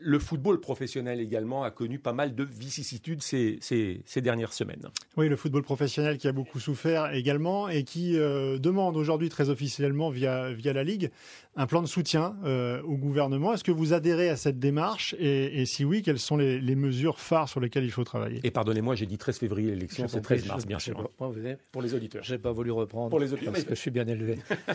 Le football professionnel également a connu pas mal de vicissitudes ces dernières semaines. Oui, le football professionnel qui a beaucoup souffert également et qui demande aujourd'hui très officiellement via la Ligue un plan de soutien au gouvernement. Est-ce que vous adhérez à cette démarche et si oui, quelles sont les mesures phares sur lesquelles il faut travailler? Et pardonnez-moi, j'ai dit 13 février, l'élection, c'est 13 mars, bien sûr. Pour les auditeurs. Je n'ai pas voulu reprendre pour les auditeurs, parce que je suis bien élevé.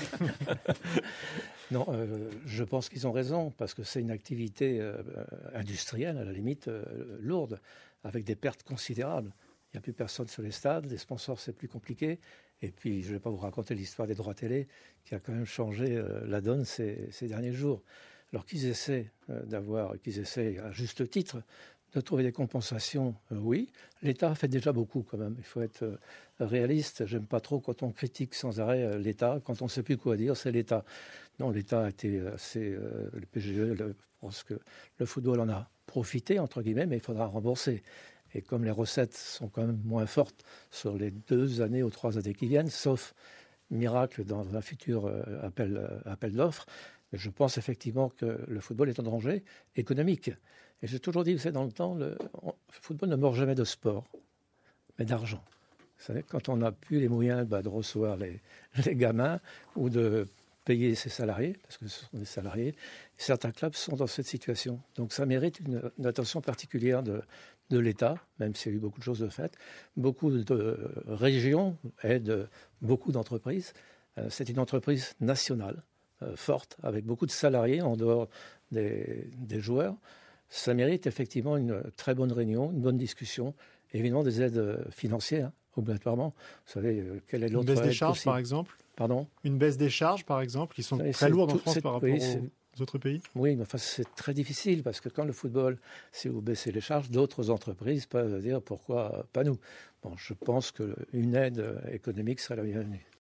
Non, je pense qu'ils ont raison, parce que c'est une activité industrielle, à la limite, lourde, avec des pertes considérables. Il n'y a plus personne sur les stades, les sponsors, c'est plus compliqué. Et puis, je ne vais pas vous raconter l'histoire des droits télé, qui a quand même changé la donne ces derniers jours. Alors qu'ils essaient à juste titre, de trouver des compensations, oui. L'État fait déjà beaucoup quand même. Il faut être réaliste. J'aime pas trop quand on critique sans arrêt l'État. Quand on ne sait plus quoi dire, c'est l'État. Non, l'État a été assez... le PGE, je pense que le football en a profité, entre guillemets, mais il faudra rembourser. Et comme les recettes sont quand même moins fortes sur les 2 années ou 3 années qui viennent, sauf miracle dans un futur appel d'offres, je pense effectivement que le football est en danger économique. Et j'ai toujours dit, vous savez, dans le temps, le football ne meurt jamais de sport, mais d'argent. Vous savez, quand on n'a plus les moyens de recevoir les gamins ou de payer ses salariés, parce que ce sont des salariés, certains clubs sont dans cette situation. Donc ça mérite une attention particulière de l'État, même s'il y a eu beaucoup de choses de faites. Beaucoup de régions aident beaucoup d'entreprises. C'est une entreprise nationale, forte, avec beaucoup de salariés en dehors des joueurs. Ça mérite effectivement une très bonne réunion, une bonne discussion, et évidemment des aides financières, obligatoirement. Vous savez, quelle est l'autre aide? Une baisse des charges, par exemple? Pardon? Une baisse des charges, par exemple, qui sont très lourdes en France par rapport aux autres pays? Oui, mais enfin, c'est très difficile, parce que quand le football, si vous baissez les charges, d'autres entreprises peuvent dire pourquoi pas nous. Bon, je pense qu'une aide économique serait la bienvenue.